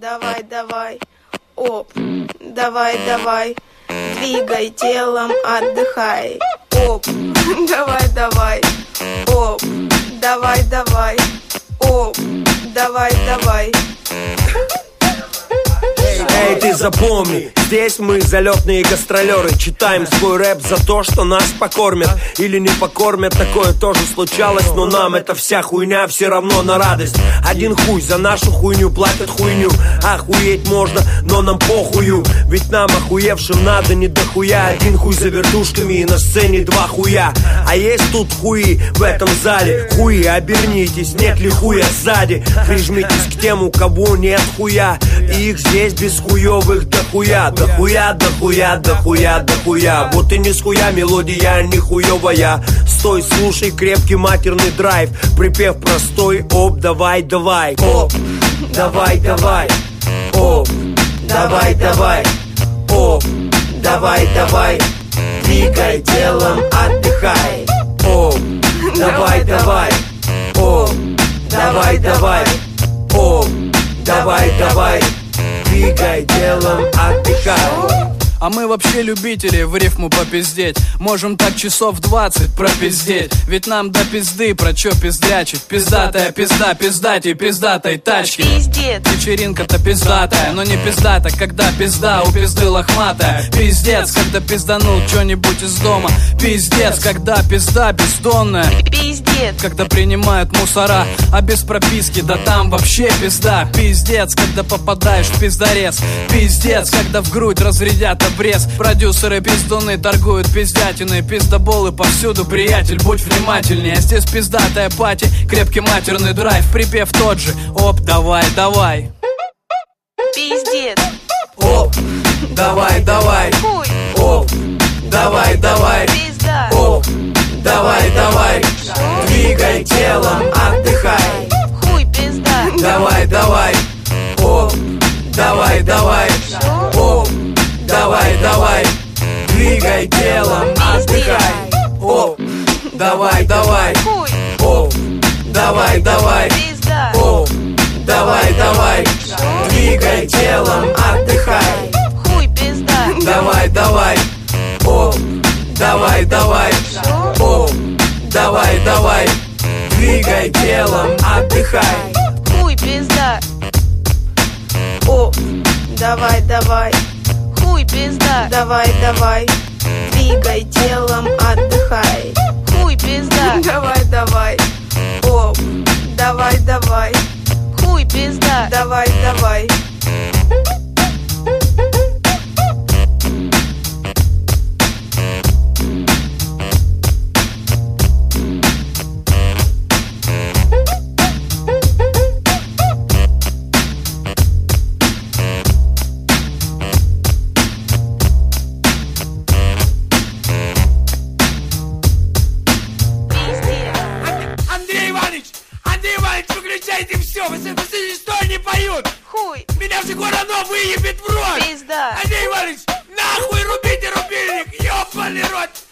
давай, давай, оп, давай, давай, двигай телом, отдыхай, оп, давай, давай, оп, давай, давай, оп, давай, давай. Эй, ты запомни, здесь мы залетные гастролеры. Читаем свой рэп за то, что нас покормят или не покормят. Такое тоже случалось, но нам эта вся хуйня все равно на радость. Один хуй за нашу хуйню платят хуйню. Охуеть можно, но нам похую. Ведь нам охуевшим надо не дохуя. Один хуй за вертушками и на сцене два хуя. А есть тут хуи в этом зале. Хуи, обернитесь, нет ли хуя сзади. Прижмитесь к тем, у кого нет хуя. И их здесь без хуёвых дохуя. Дохуя, дохуя, дохуя, дохуя. Вот и не с хуя мелодия, не хуёвая. Стой, слушай крепкий матерный драйв. Припев простой, оп, давай, давай. Оп, давай, давай. Оп, давай, давай. Оп, давай, давай. Двигай телом, отдыхай. Оп, давай, давай. Оп, давай, давай. Оп, давай, давай. Двигай телом, отдыхай. А мы вообще любители в рифму попиздеть. Можем так часов 20 пропиздеть. Ведь нам до пизды про чё пиздрячить. Пиздатая пизда, пиздатей, пиздатой тачки. Пиздец. Вечеринка-то пиздатая, но не пиздата, когда пизда у пизды лохматая. Пиздец, когда пизданул чё-нибудь из дома. Пиздец, когда пизда бездонная. Пиздец. Когда принимают мусора, а без прописки, да там вообще пизда. Пиздец, когда попадаешь в пиздарез. Пиздец, когда в грудь разрядят обрез. Продюсеры пиздуны торгуют пиздятиной. Пиздоболы повсюду, приятель, будь внимательнее. Здесь пиздатая пати, крепкий матерный драйв. Припев тот же, оп, давай, давай. Пиздец. Оп, давай, давай. Хуй. Оп, давай, давай. Пизда. Оп, давай, давай. Двигай телом, отдыхай. Хуй, пизда. Давай, давай. Оп, давай, давай. Оп, давай, давай. Двигай телом, отдыхай. Оп, давай, давай. Хуй. Оп, давай, давай. Пизда. Оп, давай, давай. Двигай телом, отдыхай. Хуй, пизда. Давай, давай. Оп, давай, давай. Оп, давай, давай. Двигай телом, отдыхай. Хуй, пизда. Оп, давай, давай. Хуй, пизда. Давай, давай. Двигай телом, отдыхай. Хуй, пизда. Давай, давай. Оп, давай, давай. Хуй, пизда. Давай, давай. Андрей Иванович, выключайте все, вы что не поют? Хуй. Меня же Гуранов выебет в рот! Пизда. Андрей Иванович, нахуй рубите рубильник, ёбаный рот!